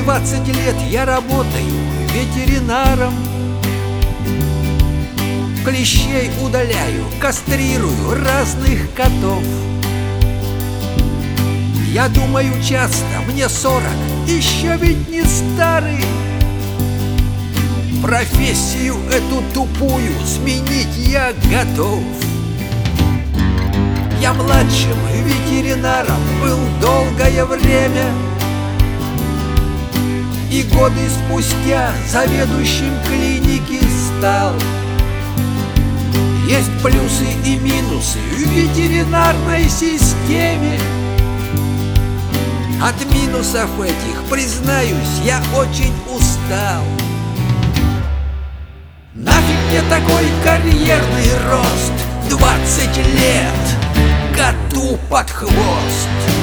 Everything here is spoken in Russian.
20 лет я работаю ветеринаром. Клещей удаляю, кастрирую разных котов. Я думаю часто, мне 40, еще ведь не старый. Профессию эту тупую сменить я готов. Я младшим ветеринаром был долгое время, и годы спустя заведующим клиники стал. Есть плюсы и минусы в ветеринарной системе. От минусов этих, признаюсь, я очень устал. Нафиг мне такой карьерный рост, 20 лет коту под хвост.